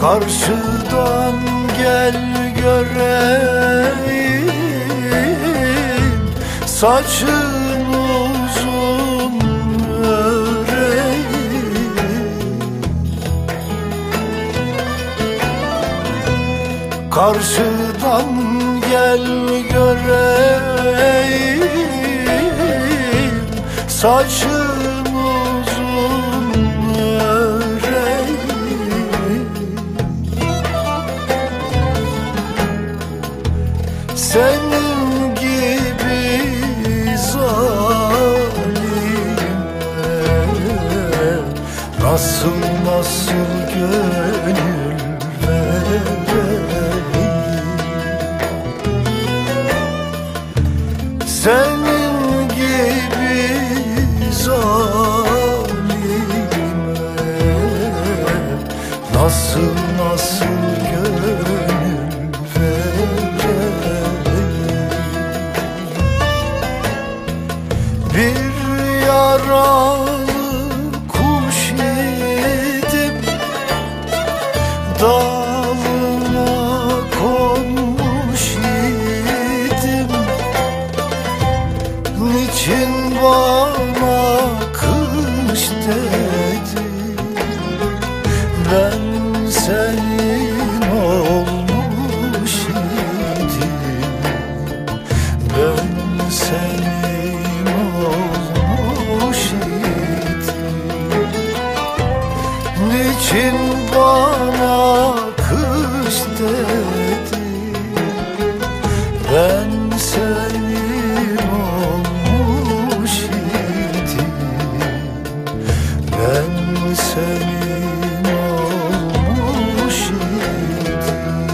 Karşıdan gel göreyim, saçın uzun öreyim. Karşıdan gel göreyim, saçın uzun öreyim. Senin gibi zalime nasıl gönül vereyim. Senin gibi zalime nasıl gönül vereyim. Bir yaralı kuş idim, dalına konmuş idim. Niçin bana kış dedin? Ben senin olmuş idim. Ben senin olmuş idim. Niçin bana kış dedin? Ben senin olmuş idim. Ben senin olmuş idim.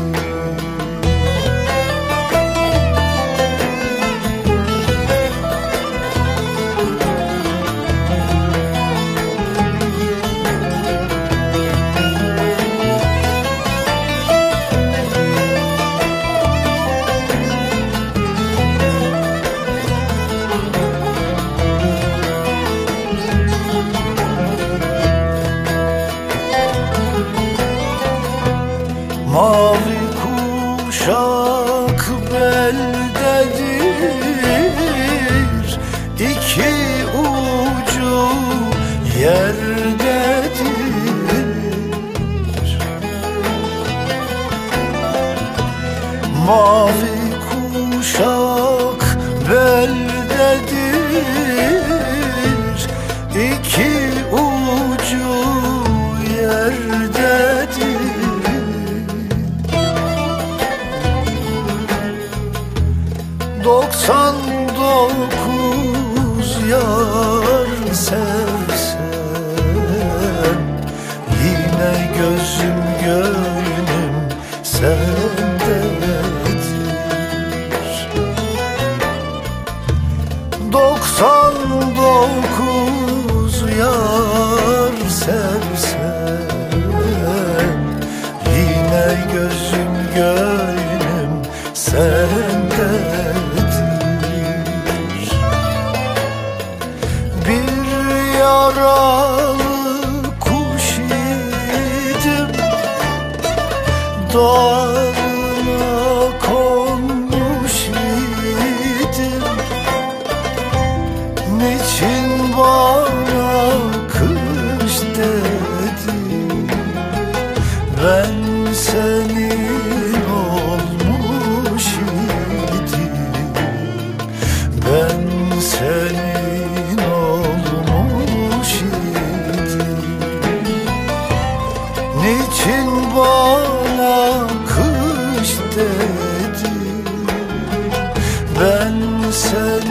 Mavi kuşak beldedir, iki ucu yerdedir. Mavi kuşak beldedir, iki ucu yerdedir. 99 yar sevsen, yine gözüm gönlüm sendedir. 99 yar sevsen, yine gözüm gönlüm sendedir. Bir yaralı kuş idim, dalına konmuş idim. Niçin bana kış dedin? Ben senin olmuş idim. Ben senin olmuş idim. Niçin bana kış dedin? Ben senin